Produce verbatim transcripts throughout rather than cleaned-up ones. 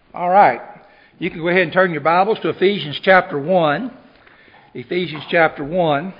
All right. You can go ahead and turn your Bibles to Ephesians chapter one. Ephesians chapter one.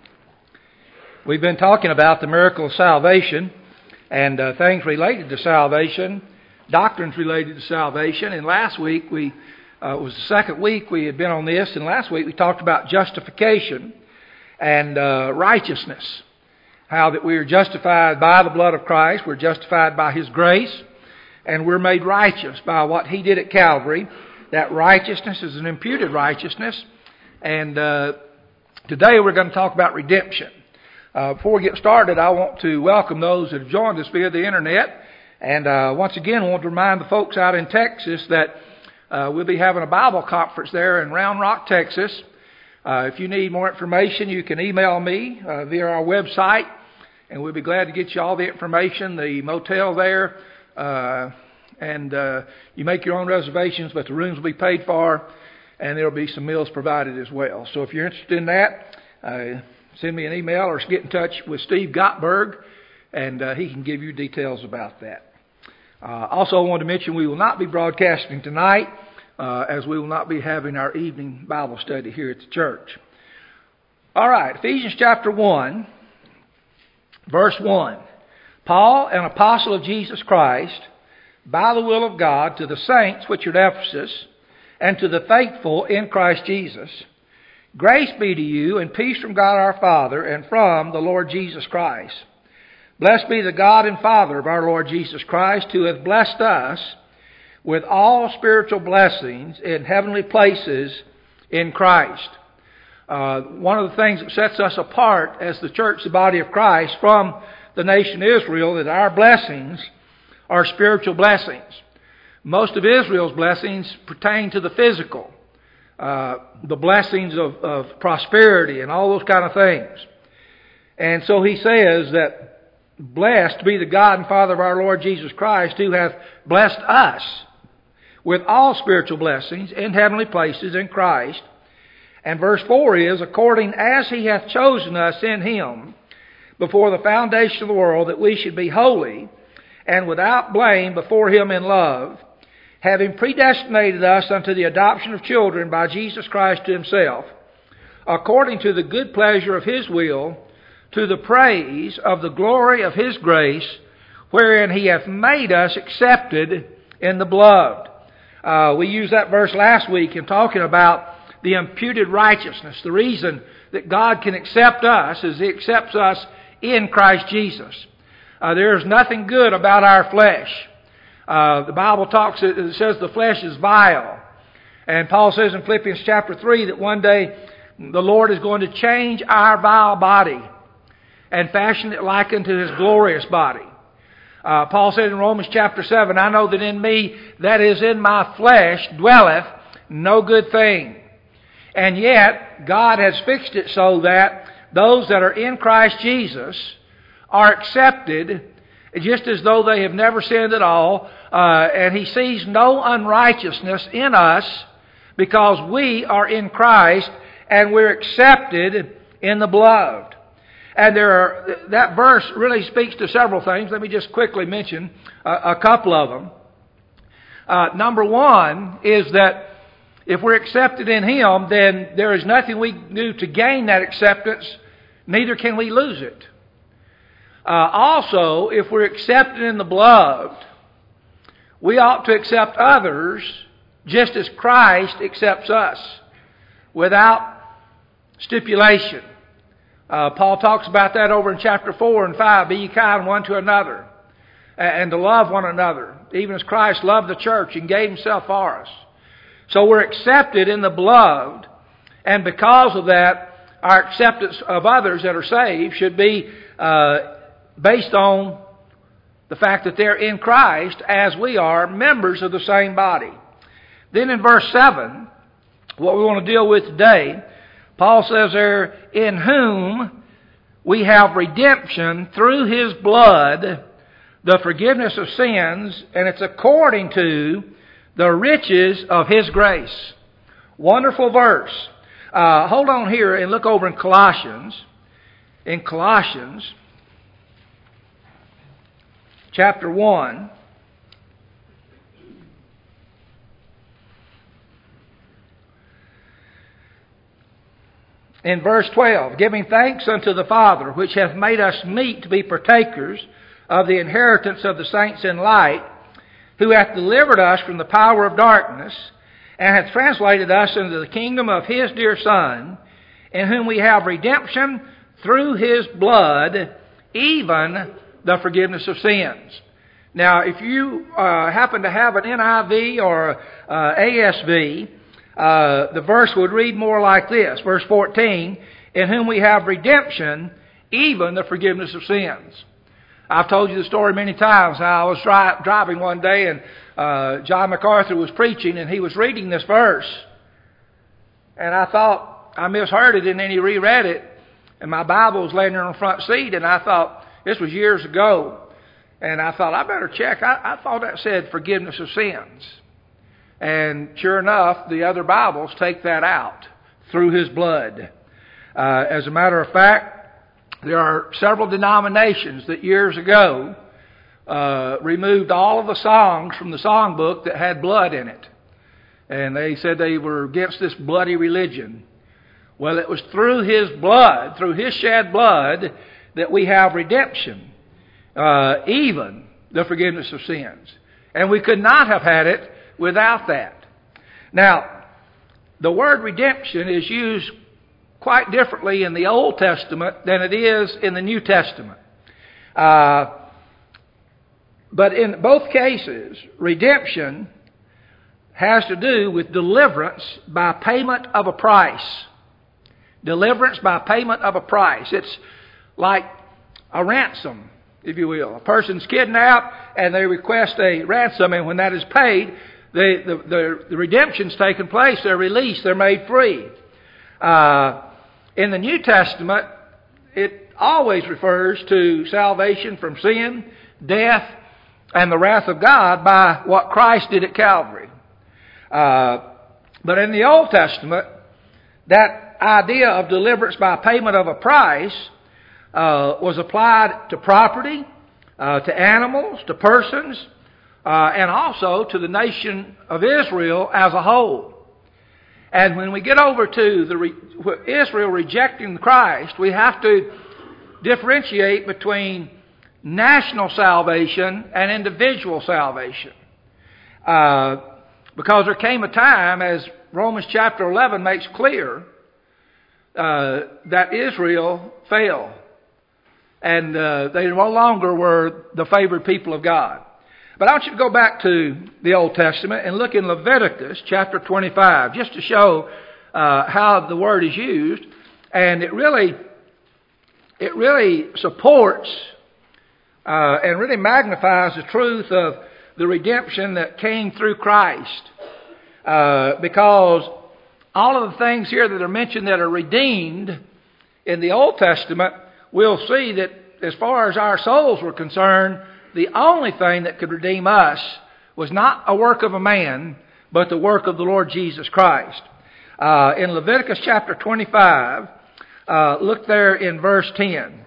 We've been talking about the miracle of salvation and uh, things related to salvation, doctrines related to salvation. And last week, we uh, it was the second week we had been on this, and last week we talked about justification and uh, righteousness. How that we are justified by the blood of Christ, we're justified by His grace, and we're made righteous by what He did at Calvary. That righteousness is an imputed righteousness. And uh, today we're going to talk about redemption. Uh, before we get started, I want to welcome those that have joined us via the internet. And uh, once again, I want to remind the folks out in Texas that uh, we'll be having a Bible conference there in Round Rock, Texas. Uh, if you need more information, you can email me uh, via our website, and we'll be glad to get you all the information, the motel there, uh, and uh, you make your own reservations, but the rooms will be paid for, and there will be some meals provided as well. So if you're interested in that, uh, send me an email or get in touch with Steve Gottberg, and uh, he can give you details about that. Uh, also, I want to mention we will not be broadcasting tonight, uh, as we will not be having our evening Bible study here at the church. All right, Ephesians chapter one, verse one. Paul, an apostle of Jesus Christ, by the will of God, to the saints which are at Ephesus, and to the faithful in Christ Jesus, grace be to you and peace from God our Father and from the Lord Jesus Christ. Blessed be the God and Father of our Lord Jesus Christ, who hath blessed us with all spiritual blessings in heavenly places in Christ. Uh, one of the things that sets us apart as the church, the body of Christ, from the nation Israel, that our blessings are spiritual blessings. Most of Israel's blessings pertain to the physical, uh, the blessings of, of prosperity and all those kind of things. And so he says that, blessed be the God and Father of our Lord Jesus Christ, who hath blessed us with all spiritual blessings in heavenly places in Christ. And verse four is, according as He hath chosen us in Him before the foundation of the world, that we should be holy and without blame before Him in love, having predestinated us unto the adoption of children by Jesus Christ to Himself, according to the good pleasure of His will, to the praise of the glory of His grace, wherein He hath made us accepted in the beloved. Uh, we used that verse last week in talking about the imputed righteousness. The reason that God can accept us is He accepts us in Christ Jesus. Uh, there is nothing good about our flesh. Uh, the Bible talks, it says the flesh is vile. And Paul says in Philippians chapter three that one day the Lord is going to change our vile body and fashion it like unto His glorious body. Uh, Paul said in Romans chapter seven, I know that in me, that is in my flesh, dwelleth no good thing. And yet, God has fixed it so that those that are in Christ Jesus are accepted just as though they have never sinned at all. Uh, and He sees no unrighteousness in us because we are in Christ and we're accepted in the beloved. And there are, that verse really speaks to several things. Let me just quickly mention a, a couple of them. Uh, number one is that if we're accepted in Him, then there is nothing we can do to gain that acceptance, neither can we lose it. Uh, also, if we're accepted in the beloved, we ought to accept others just as Christ accepts us, without stipulation. Uh, Paul talks about that over in chapter four and five. Be ye kind one to another, and to love one another, even as Christ loved the church and gave Himself for us. So we're accepted in the beloved, and because of that, our acceptance of others that are saved should be uh, based on the fact that they're in Christ as we are members of the same body. Then in verse seven, what we want to deal with today, Paul says there, in whom we have redemption through His blood, the forgiveness of sins, and it's according to the riches of His grace. Wonderful verse. Uh, hold on here and look over in Colossians. In Colossians, chapter one. in verse twelve, giving thanks unto the Father, which hath made us meet to be partakers of the inheritance of the saints in light, who hath delivered us from the power of darkness, and hath translated us into the kingdom of His dear Son, in whom we have redemption through His blood, even the forgiveness of sins. Now, if you uh, happen to have an N I V or uh, A S V, uh, the verse would read more like this, verse fourteen, in whom we have redemption, even the forgiveness of sins. I've told you the story many times. I was dri- driving one day and uh, John MacArthur was preaching and he was reading this verse. And I thought I misheard it, and then he reread it. And my Bible was laying there on the front seat, and I thought, this was years ago. And I thought, I better check. I, I thought that said forgiveness of sins. And sure enough, the other Bibles take that out, through His blood. Uh, as a matter of fact, there are several denominations that years ago uh, removed all of the songs from the songbook that had blood in it. And they said they were against this bloody religion. Well, it was through His blood, through His shed blood, that we have redemption, uh, even the forgiveness of sins. And we could not have had it without that. Now, the word redemption is used quite differently in the Old Testament than it is in the New Testament. Uh, but in both cases, redemption has to do with deliverance by payment of a price. Deliverance by payment of a price. It's like a ransom, if you will. A person's kidnapped and they request a ransom, and when that is paid, the, the, the, the redemption's taken place. They're released. They're made free. Uh, in the New Testament, it always refers to salvation from sin, death, and the wrath of God by what Christ did at Calvary. Uh, but in the Old Testament, that idea of deliverance by payment of a price uh, was applied to property, uh, to animals, to persons, uh, and also to the nation of Israel as a whole. And when we get over to the re- Israel rejecting Christ, we have to differentiate between national salvation and individual salvation. Uh, because there came a time, as Romans chapter eleven makes clear, uh, that Israel fell. And uh, they no longer were the favored people of God. But I want you to go back to the Old Testament and look in Leviticus chapter twenty-five, just to show uh, how the word is used. And it really, it really supports uh, and really magnifies the truth of the redemption that came through Christ. Uh, because all of the things here that are mentioned that are redeemed in the Old Testament, we'll see that as far as our souls were concerned, the only thing that could redeem us was not a work of a man, but the work of the Lord Jesus Christ. Uh, in Leviticus chapter twenty-five, uh, look there in verse ten.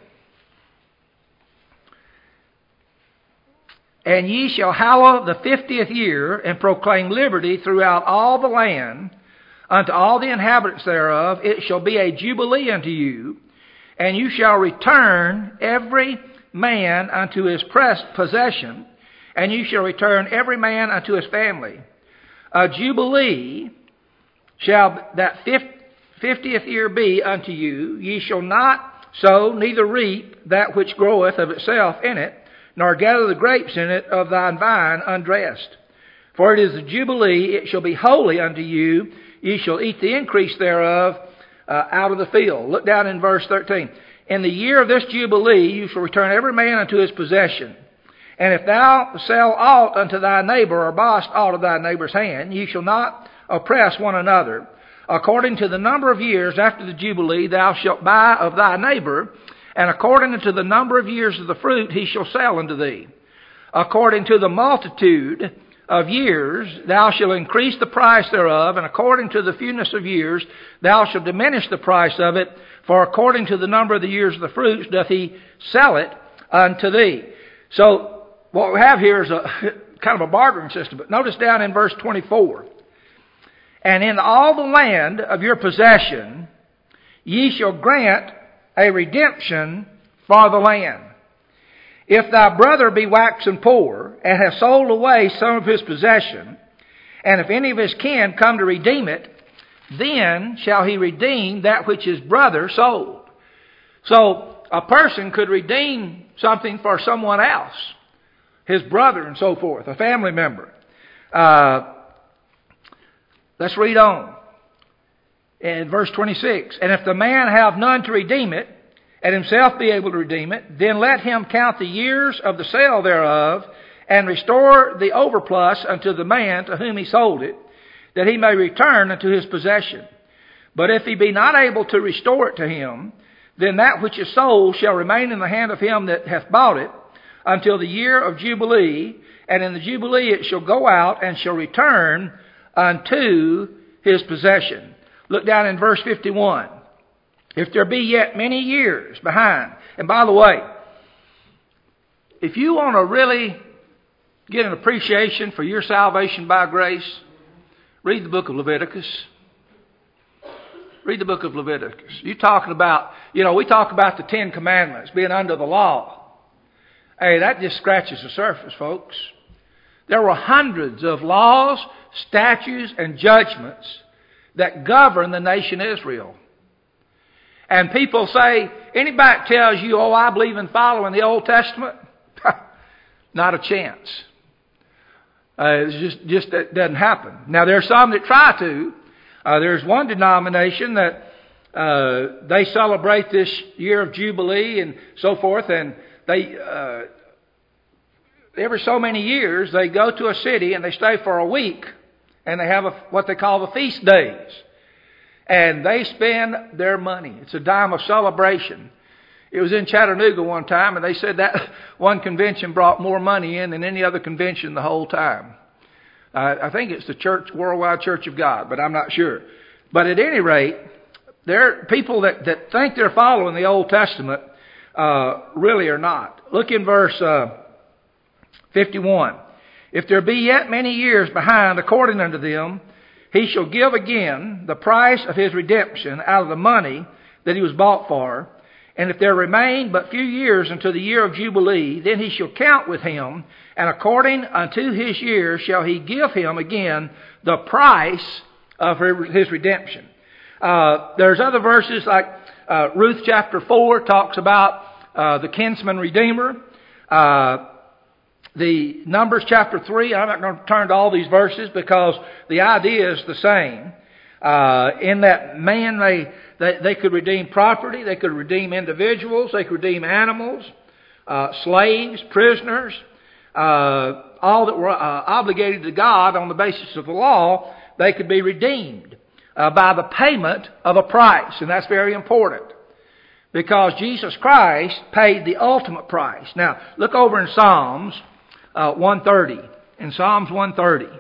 And ye shall hallow the fiftieth year, and proclaim liberty throughout all the land, unto all the inhabitants thereof. It shall be a jubilee unto you, and you shall return every man unto his possession, and you shall return every man unto his family. A jubilee shall that fiftieth year be unto you. Ye shall not sow, neither reap that which groweth of itself in it, nor gather the grapes in it of thine vine undressed. For it is a jubilee, it shall be holy unto you. Ye shall eat the increase thereof uh, out of the field. Look down in verse thirteen. In the year of this jubilee you shall return every man unto his possession. And if thou sell aught unto thy neighbor, or buyest aught of thy neighbor's hand, ye shall not oppress one another. According to the number of years after the jubilee thou shalt buy of thy neighbor, and according to the number of years of the fruit he shall sell unto thee. According to the multitude of years thou shalt increase the price thereof, and according to the fewness of years thou shalt diminish the price of it, for according to the number of the years of the fruits doth he sell it unto thee. So what we have here is a kind of a bartering system. But notice down in verse twenty-four. And in all the land of your possession ye shall grant a redemption for the land. If thy brother be waxen poor, and hath sold away some of his possession, and if any of his kin come to redeem it, then shall he redeem that which his brother sold. So a person could redeem something for someone else, his brother and so forth, a family member. Uh, let's read on. In verse twenty-six, and if the man have none to redeem it, and himself be able to redeem it, then let him count the years of the sale thereof, and restore the overplus unto the man to whom he sold it, that he may return unto his possession. But if he be not able to restore it to him, then that which is sold shall remain in the hand of him that hath bought it until the year of Jubilee, and in the Jubilee it shall go out and shall return unto his possession. Look down in verse fifty-one. If there be yet many years behind. And by the way, if you want to really get an appreciation for your salvation by grace, read the book of Leviticus. Read the book of Leviticus. You're talking about, you know, we talk about the Ten Commandments being under the law. Hey, that just scratches the surface, folks. There were hundreds of laws, statutes, and judgments that govern the nation Israel. And people say, anybody tells you, oh, I believe in following the Old Testament, not a chance. Uh, it's just, just that doesn't happen. Now, there are some that try to. Uh, there's one denomination that uh, they celebrate this year of Jubilee and so forth, and they uh, every so many years they go to a city and they stay for a week, and they have a, what they call the feast days. And they spend their money. It's a time of celebration. It was in Chattanooga one time, and they said that one convention brought more money in than any other convention the whole time. Uh, I think it's the Church, Worldwide Church of God, but I'm not sure. But at any rate, there are people that, that think they're following the Old Testament uh, really are not. Look in verse uh, fifty-one. If there be yet many years behind according unto them, he shall give again the price of his redemption out of the money that he was bought for. And if there remain but few years until the year of Jubilee, then he shall count with him, and according unto his years shall he give him again the price of his redemption. Uh, there's other verses like uh, Ruth chapter four talks about uh, the kinsman redeemer. Uh, The Numbers chapter three, I'm not going to turn to all these verses because the idea is the same. Uh, in that man, they, they, they could redeem property, they could redeem individuals, they could redeem animals, uh, slaves, prisoners, uh, all that were uh, obligated to God on the basis of the law, they could be redeemed uh, by the payment of a price. And that's very important because Jesus Christ paid the ultimate price. Now, look over in Psalms Uh, one thirty. In Psalms one thirty.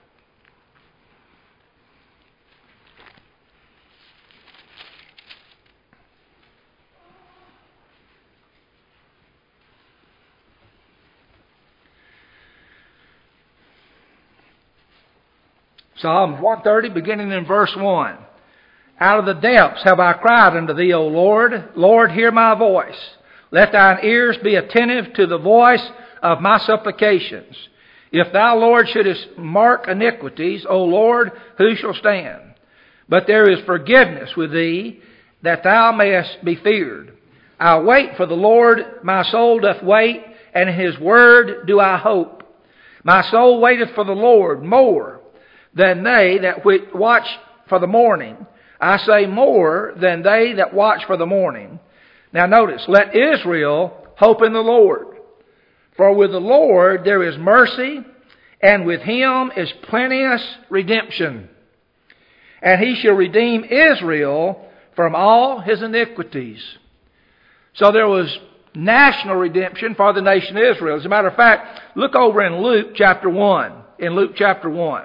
Psalms one thirty, beginning in verse one. Out of the depths have I cried unto thee, O Lord. Lord, hear my voice. Let thine ears be attentive to the voice of my supplications. If thou, Lord, shouldest mark iniquities, O Lord, who shall stand? But there is forgiveness with thee, that thou mayest be feared. I wait for the Lord, my soul doth wait, and in his word do I hope. My soul waiteth for the Lord more than they that watch for the morning. I say more than they that watch for the morning. Now notice, let Israel hope in the Lord. For with the Lord there is mercy, and with him is plenteous redemption. And he shall redeem Israel from all his iniquities. So there was national redemption for the nation of Israel. As a matter of fact, look over in Luke chapter one. In Luke chapter one.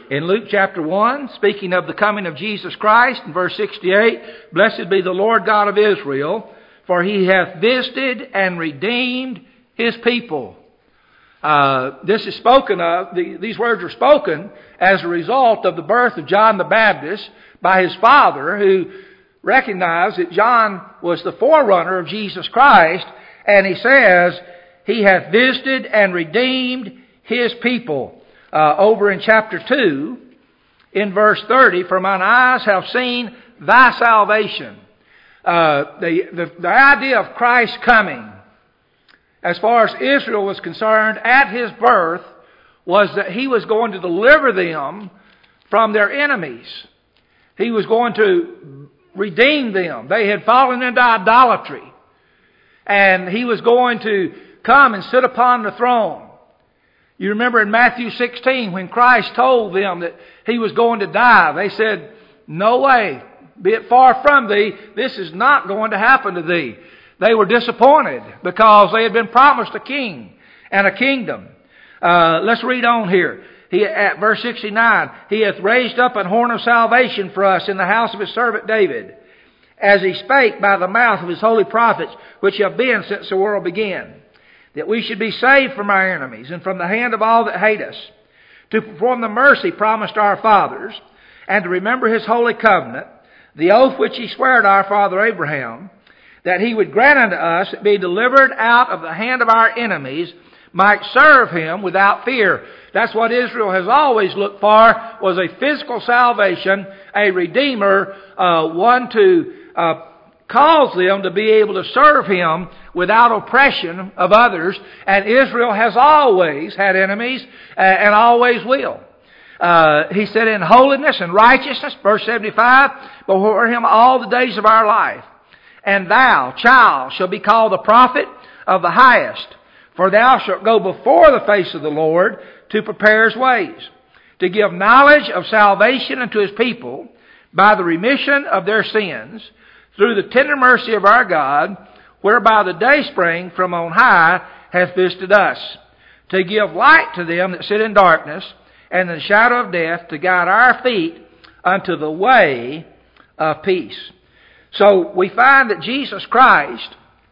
In Luke chapter one, speaking of the coming of Jesus Christ, in verse sixty-eight, "Blessed be the Lord God of Israel, for he hath visited and redeemed his people." Uh, this is spoken of, the, these words are spoken as a result of the birth of John the Baptist by his father, who recognized that John was the forerunner of Jesus Christ, and he says, he hath visited and redeemed his people. Uh, over in chapter two, in verse thirty, "For mine eyes have seen thy salvation." Uh, the, the, the idea of Christ coming, as far as Israel was concerned, at his birth, was that he was going to deliver them from their enemies. He was going to redeem them. They had fallen into idolatry. And he was going to come and sit upon the throne. You remember in Matthew sixteen, when Christ told them that he was going to die, they said, "No way, be it far from thee, this is not going to happen to thee." They were disappointed because they had been promised a king and a kingdom. Uh, let's read on here. He, at verse sixty-nine, "He hath raised up an horn of salvation for us in the house of his servant David, as he spake by the mouth of his holy prophets, which have been since the world began, that we should be saved from our enemies and from the hand of all that hate us, to perform the mercy promised to our fathers, and to remember his holy covenant, the oath which he sware to our father Abraham, that he would grant unto us that be delivered out of the hand of our enemies, might serve him without fear." That's what Israel has always looked for, was a physical salvation, a Redeemer, uh, one to uh, cause them to be able to serve him without oppression of others. And Israel has always had enemies uh, and always will. Uh, he said, "In holiness and righteousness," verse seventy-five, "before him all the days of our life. And thou, child, shalt be called the prophet of the highest. For thou shalt go before the face of the Lord to prepare his ways, to give knowledge of salvation unto his people by the remission of their sins, through the tender mercy of our God, whereby the dayspring from on high hath visited us, to give light to them that sit in darkness and in the shadow of death, to guide our feet unto the way of peace." So we find that Jesus Christ,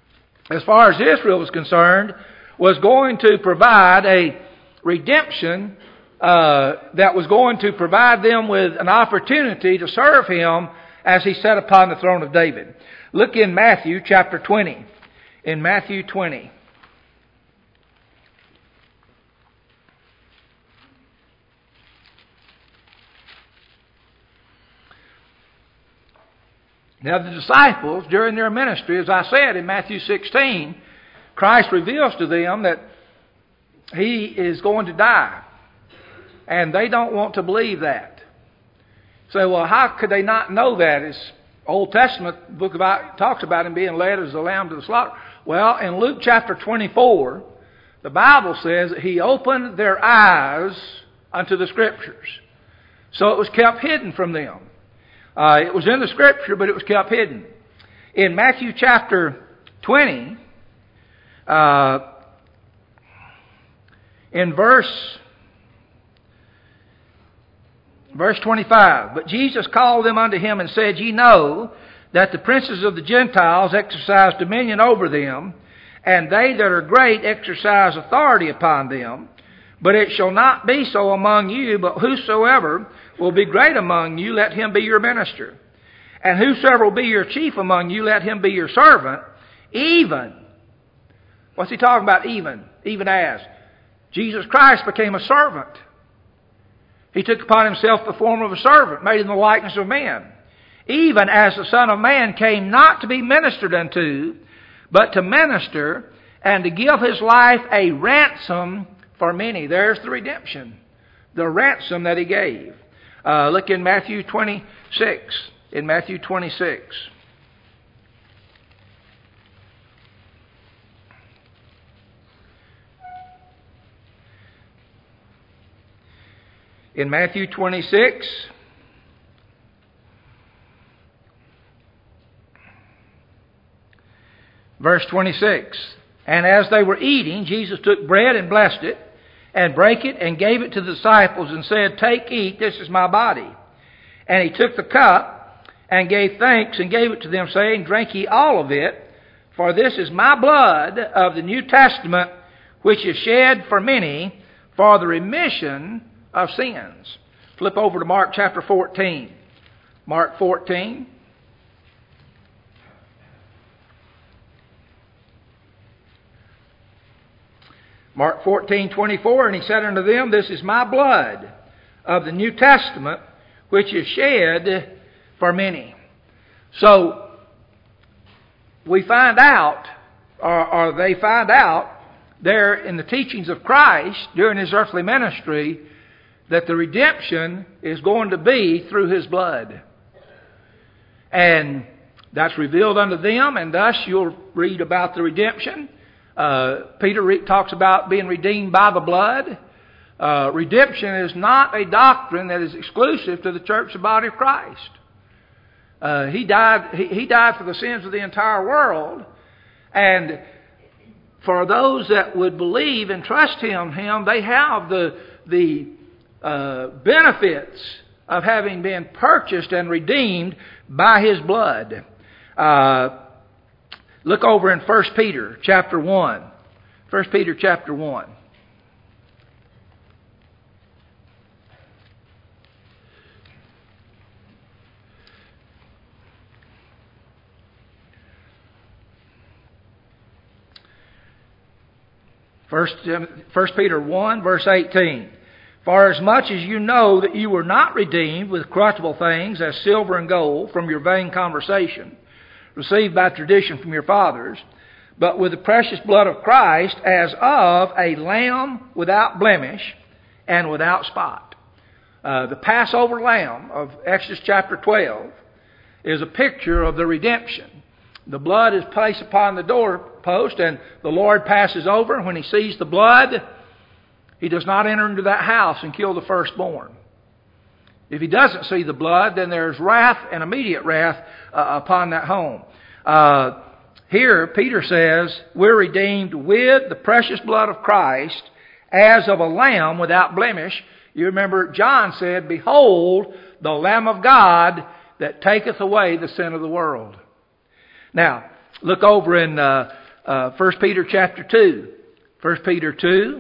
as far as Israel was concerned, was going to provide a redemption uh, that was going to provide them with an opportunity to serve him as he sat upon the throne of David. Look in Matthew chapter twenty. In Matthew twenty. Now the disciples, during their ministry, as I said in Matthew sixteen, Christ reveals to them that he is going to die. And they don't want to believe that. So, well, how could they not know that? It's Old Testament book about talks about him being led as a lamb to the slaughter. Well, in Luke chapter twenty-four, the Bible says that he opened their eyes unto the Scriptures. So it was kept hidden from them. Uh, it was in the Scripture, but it was kept hidden. In Matthew chapter twenty, uh, in verse verse twenty-five, "But Jesus called them unto him and said, Ye know that the princes of the Gentiles exercise dominion over them, and they that are great exercise authority upon them. But it shall not be so among you, but whosoever will be great among you, let him be your minister. And whosoever will be your chief among you, let him be your servant. Even," what's he talking about even? Even as Jesus Christ became a servant. He took upon himself the form of a servant, made in the likeness of man. "Even as the Son of Man came not to be ministered unto, but to minister, and to give his life a ransom for many." There's the redemption. The ransom that he gave. Uh, look in Matthew twenty-six. In Matthew twenty-six. In Matthew twenty-six, verse twenty-six, "And as they were eating, Jesus took bread and blessed it, and brake it, and gave it to the disciples, and said, Take, eat, this is my body. And he took the cup, and gave thanks, and gave it to them, saying, Drink ye all of it, for this is my blood of the New Testament, which is shed for many for the remission of sins. Flip over to Mark chapter fourteen. Mark fourteen. Mark fourteen twenty-four, and he said unto them, This is my blood of the New Testament, which is shed for many. So, we find out, or, or they find out, there in the teachings of Christ during His earthly ministry, that the redemption is going to be through His blood. And that's revealed unto them, and thus you'll read about the redemption. Uh, Peter re- talks about being redeemed by the blood. Uh, redemption is not a doctrine that is exclusive to the church, the body of Christ. Uh, he died. He, he died for the sins of the entire world, and for those that would believe and trust Him, Him, they have the the uh, benefits of having been purchased and redeemed by His blood. Uh, look over in First Peter chapter one. First Peter chapter one. First, First Peter one, verse eighteen. For as much as you know that you were not redeemed with corruptible things as silver and gold from your vain conversation, received by tradition from your fathers, but with the precious blood of Christ as of a lamb without blemish and without spot. Uh, the Passover lamb of Exodus chapter twelve is a picture of the redemption. The blood is placed upon the doorpost, and the Lord passes over. When He sees the blood, He does not enter into that house and kill the firstborn. If He doesn't see the blood, then there's wrath and immediate wrath uh, upon that home. Uh, here, Peter says, we're redeemed with the precious blood of Christ as of a lamb without blemish. You remember John said, Behold, the Lamb of God that taketh away the sin of the world. Now, look over in uh, uh, First Peter chapter two. First Peter two.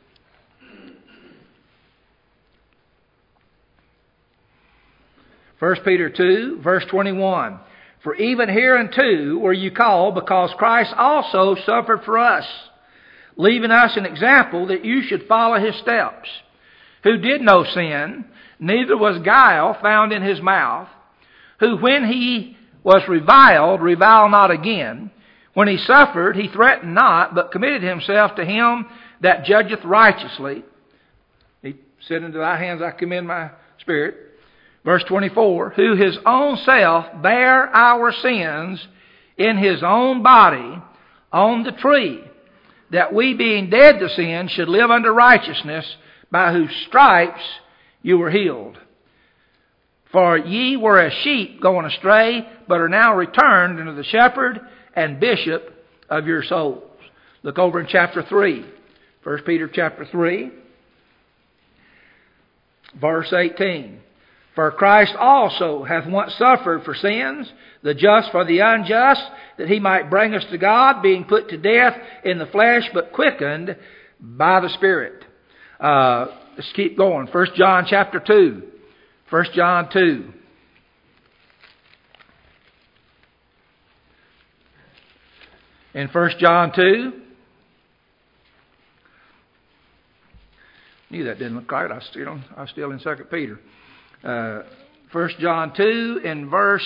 First Peter two, verse twenty-one. For even hereunto were you called, because Christ also suffered for us, leaving us an example that you should follow His steps, who did no sin, neither was guile found in His mouth, who when He was reviled, reviled not again. When He suffered, He threatened not, but committed Himself to Him that judgeth righteously. He said, Into thy hands I commend my spirit. Verse twenty-four, who His own self bare our sins in His own body on the tree, that we being dead to sin should live unto righteousness, by whose stripes you were healed. For ye were as sheep going astray, but are now returned unto the shepherd and bishop of your souls. Look over in chapter three. First Peter chapter three, verse eighteen. For Christ also hath once suffered for sins, the just for the unjust, that He might bring us to God, being put to death in the flesh, but quickened by the Spirit. Uh, let's keep going. First John chapter two. First John two. In First John two. Knew that didn't look right. I was still, I was still in Second Peter. Uh, First John two in verse,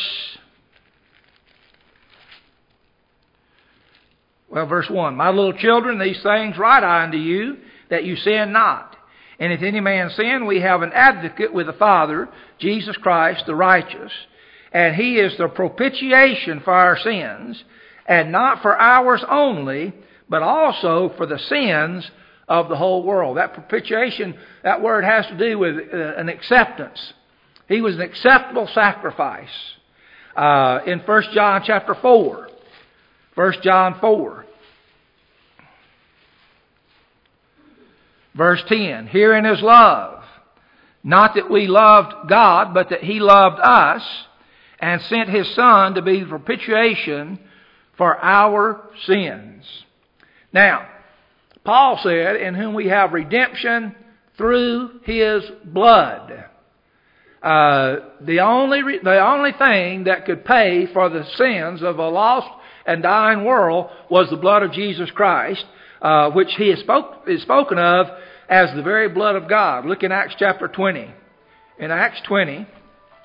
well, verse one. My little children, these things write I unto you, that you sin not. And if any man sin, we have an advocate with the Father, Jesus Christ the righteous. And He is the propitiation for our sins, and not for ours only, but also for the sins of the whole world. That propitiation, that word has to do with uh, an acceptance. He was an acceptable sacrifice. Uh, in First John chapter four. First John four. Verse ten, herein is love, not that we loved God, but that He loved us and sent His Son to be the propitiation for our sins. Now, Paul said, in whom we have redemption through His blood. Uh, the only re- the only thing that could pay for the sins of a lost and dying world was the blood of Jesus Christ, uh, which He is, spoke, is spoken of as the very blood of God. Look in Acts chapter twenty. In Acts twenty, if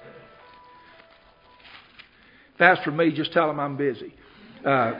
that's for me, just tell them I'm busy. Uh,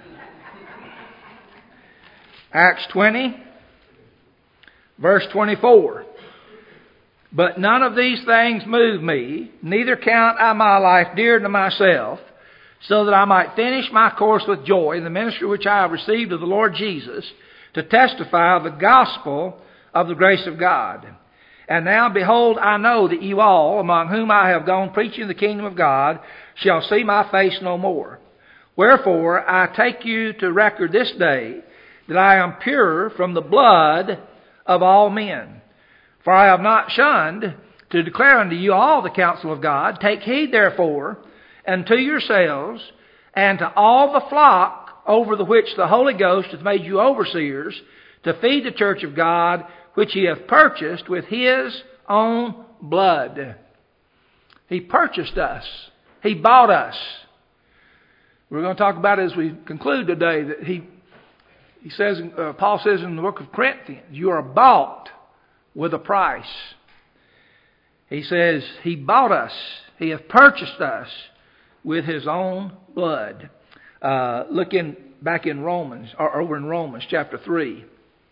Acts twenty, verse twenty-four. But none of these things move me, neither count I my life dear to myself, so that I might finish my course with joy in the ministry which I have received of the Lord Jesus, to testify of the gospel of the grace of God. And now, behold, I know that you all, among whom I have gone preaching the kingdom of God, shall see my face no more. Wherefore, I take you to record this day, that I am pure from the blood of all men. For I have not shunned to declare unto you all the counsel of God. Take heed, therefore, unto yourselves, and to all the flock over the which the Holy Ghost hath made you overseers, to feed the church of God, which He hath purchased with His own blood. He purchased us. He bought us. We're going to talk about it as we conclude today, that He He says, uh, Paul says in the book of Corinthians, you are bought with a price. He says, He bought us. He hath purchased us with His own blood. Uh, look in, back in Romans, or over in Romans chapter three.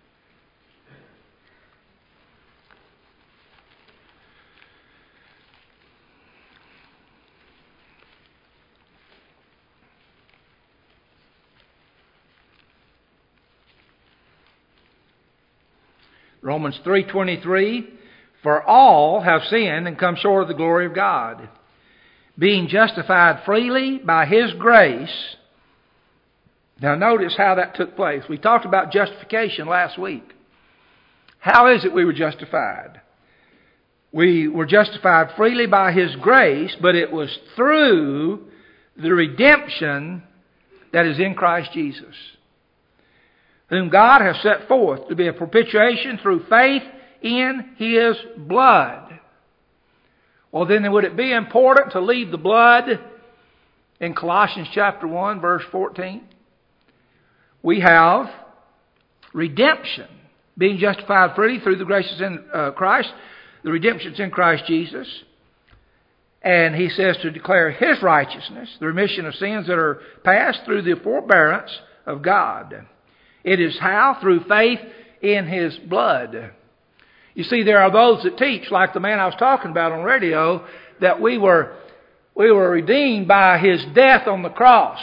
Romans three twenty-three, for all have sinned and come short of the glory of God, being justified freely by His grace. Now notice how that took place. We talked about justification last week. How is it we were justified? We were justified freely by His grace, but it was through the redemption that is in Christ Jesus, whom God has set forth to be a propitiation through faith in His blood. Well, then would it be important to leave the blood in Colossians chapter one, verse fourteen? We have redemption, being justified freely through the graces in uh, Christ. The redemption's in Christ Jesus. And he says to declare His righteousness, the remission of sins that are past through the forbearance of God. It is how? Through faith in His blood. You see, there are those that teach, like the man I was talking about on radio, that we were we were redeemed by His death on the cross.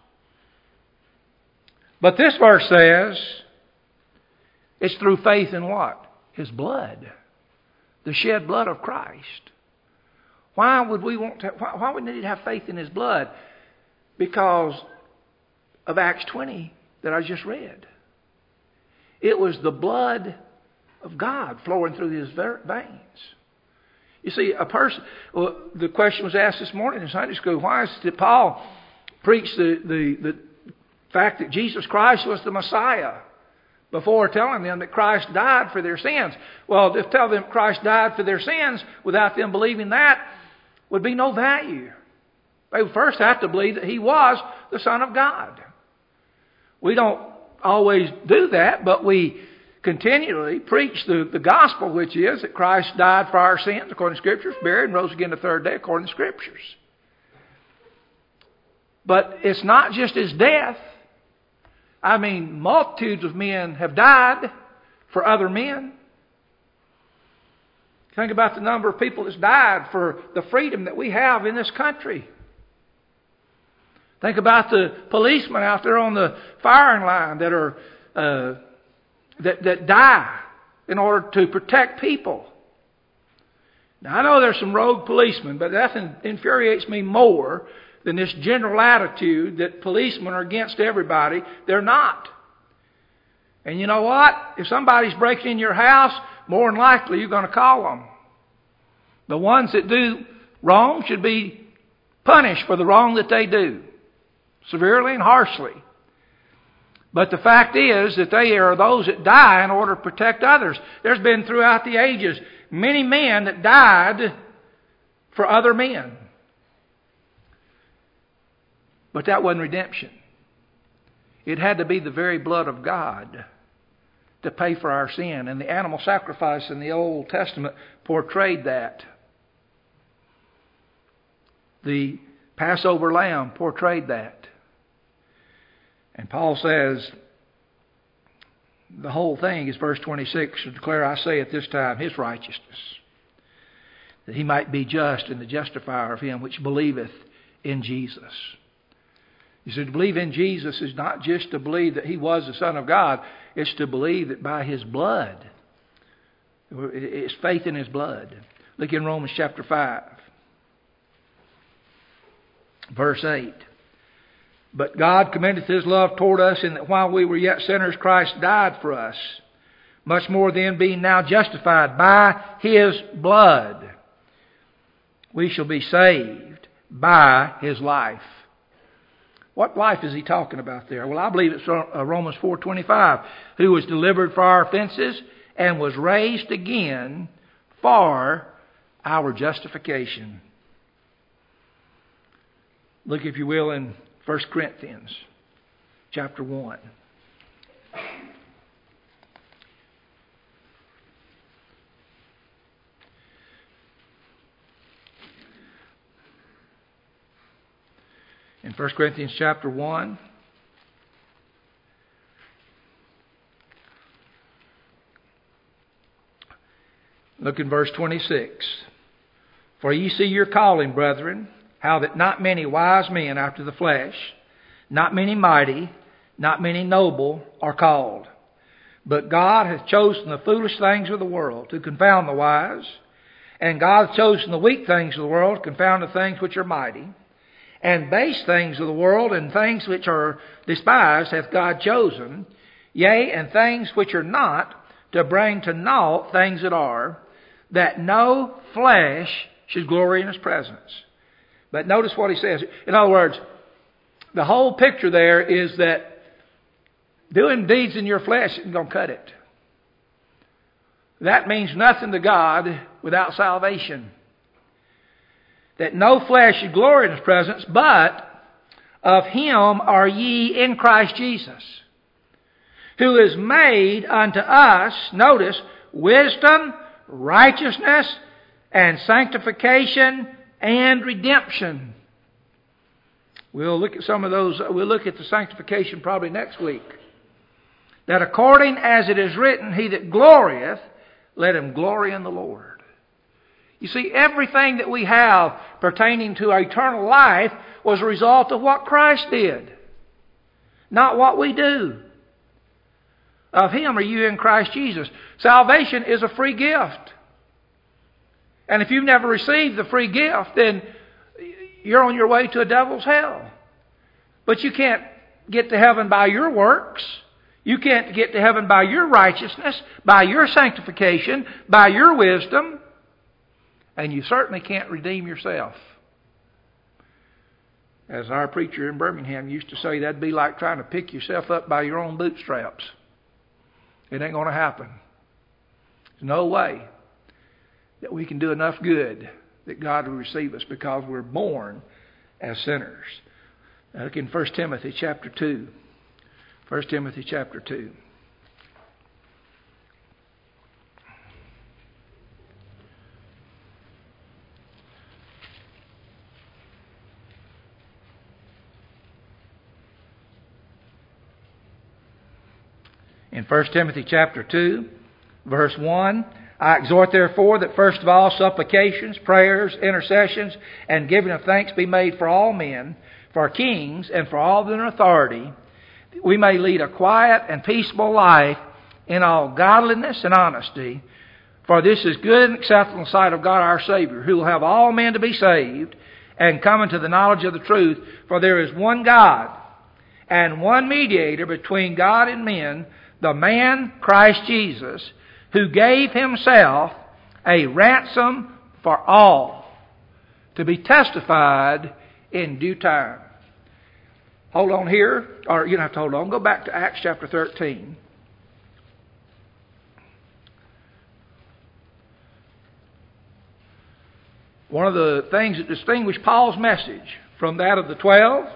But this verse says it's through faith in what? His blood. The shed blood of Christ. Why would we want to, why, why would we need to have faith in His blood? Because of Acts twenty that I just read. It was the blood of God flowing through His veins. You see, a person, well, the question was asked this morning in Sunday school, why did Paul preach the, the, the fact that Jesus Christ was the Messiah before telling them that Christ died for their sins? Well, to tell them Christ died for their sins without them believing that would be no value. They would first have to believe that He was the Son of God. We don't always do that, but we continually preach the, the gospel, which is that Christ died for our sins according to Scriptures, buried and rose again the third day according to Scriptures. But it's not just His death. I mean, multitudes of men have died for other men. Think about the number of people that's died for the freedom that we have in this country. Think about the policemen out there on the firing line that are uh, that that die in order to protect people. Now I know there's some rogue policemen, but nothing infuriates me more than this general attitude that policemen are against everybody. They're not. And you know what? If somebody's breaking in your house, more than likely you're going to call them. The ones that do wrong should be punished for the wrong that they do, severely and harshly. But the fact is that they are those that die in order to protect others. There's been throughout the ages many men that died for other men. But that wasn't redemption. It had to be the very blood of God to pay for our sin. And the animal sacrifice in the Old Testament portrayed that. The Passover lamb portrayed that. And Paul says, the whole thing is verse twenty-six, to declare, I say at this time, his righteousness, that he might be just and the justifier of him which believeth in Jesus. You see, to believe in Jesus is not just to believe that he was the Son of God. It's to believe that by his blood, it's faith in his blood. Look in Romans chapter five, verse eight. But God commendeth his love toward us, in that while we were yet sinners, Christ died for us. Much more then, being now justified by his blood, we shall be saved by his life. What life is he talking about there? Well, I believe it's Romans four twenty-five. Who was delivered for our offenses and was raised again for our justification. Look, if you will, in First Corinthians chapter one. In First Corinthians chapter one, look in verse twenty-six. For ye see your calling, brethren, how that not many wise men after the flesh, not many mighty, not many noble are called. But God hath chosen the foolish things of the world to confound the wise. And God hath chosen the weak things of the world to confound the things which are mighty. And base things of the world and things which are despised hath God chosen, yea, and things which are not, to bring to naught things that are, that no flesh should glory in his presence. But notice what he says. In other words, the whole picture there is that doing deeds in your flesh isn't going to cut it. That means nothing to God without salvation. That no flesh should glory in his presence, but of him are ye in Christ Jesus, who is made unto us, notice, wisdom, righteousness, and sanctification, and redemption. We'll look at some of those. We'll look at the sanctification probably next week. That according as it is written, he that glorieth, let him glory in the Lord. You see, everything that we have pertaining to eternal life was a result of what Christ did, not what we do. Of him are you in Christ Jesus. Salvation is a free gift. And if you've never received the free gift, then you're on your way to a devil's hell. But you can't get to heaven by your works. You can't get to heaven by your righteousness, by your sanctification, by your wisdom. And you certainly can't redeem yourself. As our preacher in Birmingham used to say, that'd be like trying to pick yourself up by your own bootstraps. It ain't going to happen. There's no way that we can do enough good that God will receive us, because we're born as sinners. Now look in First Timothy chapter two. First Timothy chapter two. In First Timothy chapter two, verse one, I exhort therefore that first of all supplications, prayers, intercessions, and giving of thanks be made for all men, for kings, and for all that are in authority, that we may lead a quiet and peaceable life in all godliness and honesty. For this is good and acceptable in the sight of God our Savior, who will have all men to be saved and come into the knowledge of the truth. For there is one God and one mediator between God and men, the man Christ Jesus, who gave himself a ransom for all, to be testified in due time. Hold on here, or you don't have to hold on. Go back to Acts chapter thirteen. One of the things that distinguished Paul's message from that of the twelve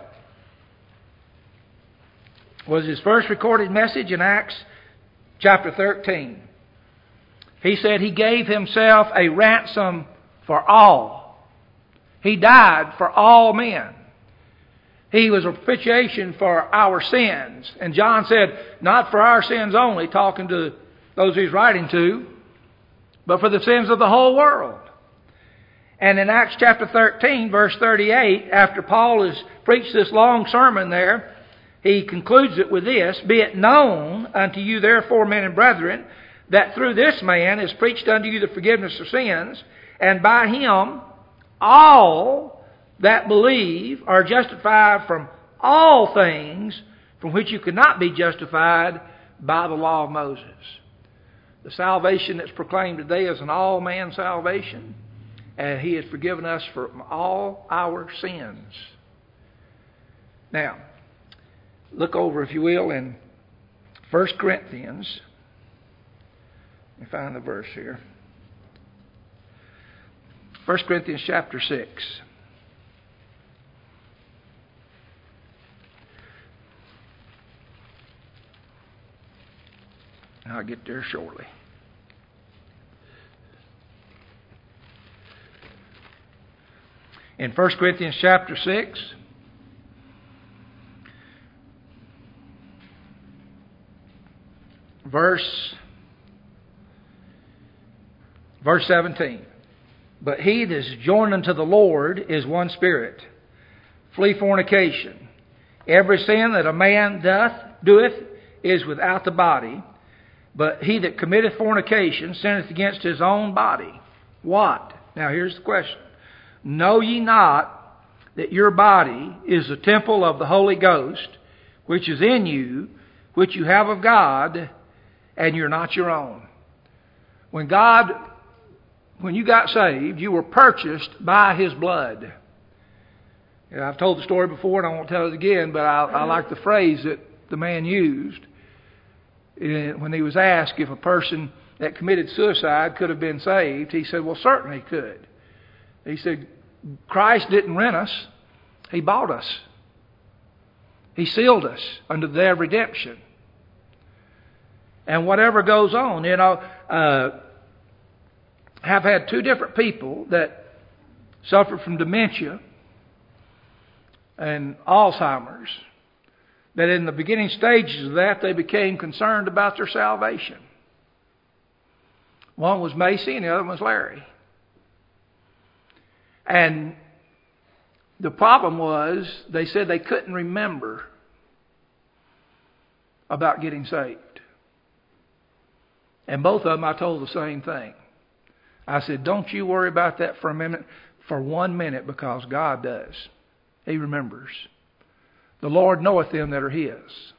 was his first recorded message in Acts chapter thirteen. He said he gave himself a ransom for all. He died for all men. He was a propitiation for our sins. And John said, not for our sins only, talking to those he's writing to, but for the sins of the whole world. And in Acts chapter thirteen, verse thirty-eight, after Paul has preached this long sermon there, he concludes it with this: Be it known unto you therefore, men and brethren, that through this man is preached unto you the forgiveness of sins, and by him all that believe are justified from all things from which you could not be justified by the law of Moses. The salvation that's proclaimed today is an all-man salvation, and He has forgiven us for all our sins. Now, look over, if you will, in First Corinthians. Let me find the verse here. First Corinthians chapter six. I'll get there shortly. In First Corinthians chapter six, verse verse seventeen. But he that is joined unto the Lord is one spirit. Flee fornication. Every sin that a man doth doeth is without the body, but he that committeth fornication sinneth against his own body. What? Now here's the question. Know ye not that your body is the temple of the Holy Ghost, which is in you, which you have of God, and you're not your own? When God, when you got saved, you were purchased by His blood. And I've told the story before, and I won't tell it again, but I, I like the phrase that the man used when he was asked if a person that committed suicide could have been saved. He said, well, certainly could. He said, Christ didn't rent us. He bought us. He sealed us under the day of redemption. And whatever goes on, you know, uh, have had two different people that suffered from dementia and Alzheimer's, that in the beginning stages of that, they became concerned about their salvation. One was Macy and the other was Larry. And the problem was, they said they couldn't remember about getting saved. And both of them, I told the same thing. I said, don't you worry about that for a minute, for one minute, because God does. He remembers. The Lord knoweth them that are His.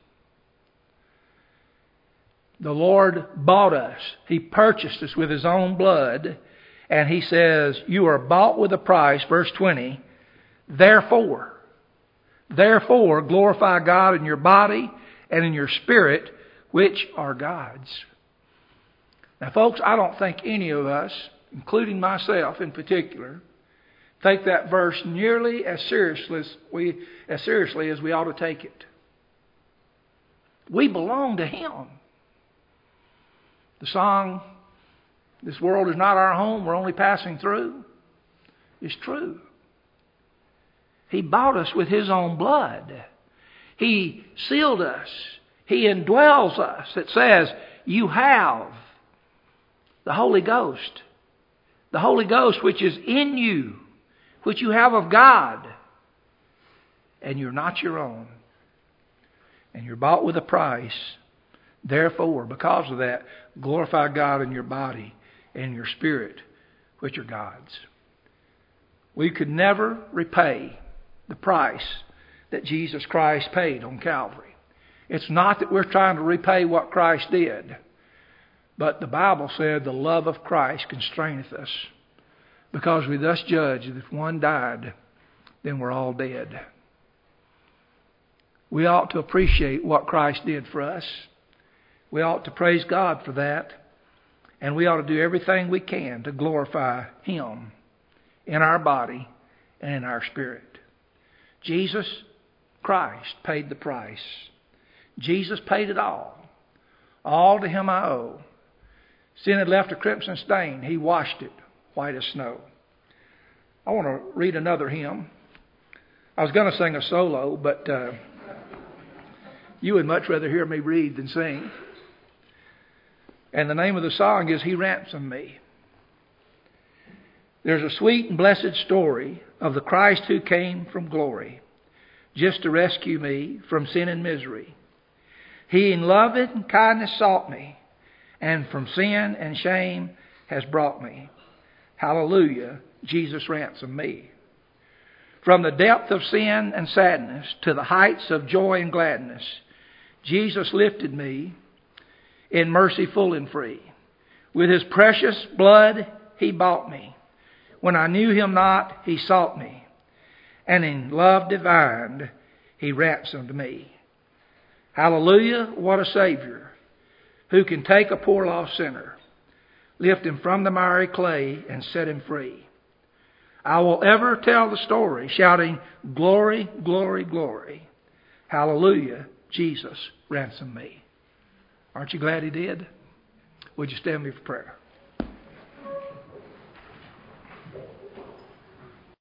The Lord bought us. He purchased us with His own blood. And He says, you are bought with a price, verse twenty. Therefore, therefore glorify God in your body and in your spirit, which are God's. Now, folks, I don't think any of us, including myself in particular, take that verse nearly as seriously as we, as seriously as we ought to take it. We belong to Him. The song, this world is not our home, we're only passing through, is true. He bought us with His own blood. He sealed us. He indwells us. It says, you have the Holy Ghost. The Holy Ghost which is in you, which you have of God. And you're not your own. And you're bought with a price. Therefore, because of that, glorify God in your body and your spirit, which are God's. We could never repay the price that Jesus Christ paid on Calvary. It's not that we're trying to repay what Christ did, but the Bible said the love of Christ constraineth us, because we thus judge that if one died, then we're all dead. We ought to appreciate what Christ did for us. We ought to praise God for that. And we ought to do everything we can to glorify Him in our body and in our spirit. Jesus Christ paid the price. Jesus paid it all. All to Him I owe. Sin had left a crimson stain. He washed it white as snow. I want to read another hymn. I was going to sing a solo, but uh, you would much rather hear me read than sing. And the name of the song is He Ransomed Me. There's a sweet and blessed story of the Christ who came from glory just to rescue me from sin and misery. He in love and kindness sought me, and from sin and shame has brought me. Hallelujah, Jesus ransomed me. From the depth of sin and sadness to the heights of joy and gladness, Jesus lifted me in mercy full and free. With His precious blood He bought me. When I knew Him not, He sought me. And in love divine, He ransomed me. Hallelujah, what a Savior, who can take a poor lost sinner, lift him from the miry clay, and set him free. I will ever tell the story, shouting, glory, glory, glory. Hallelujah, Jesus ransomed me. Aren't you glad He did? Would you stand me for prayer?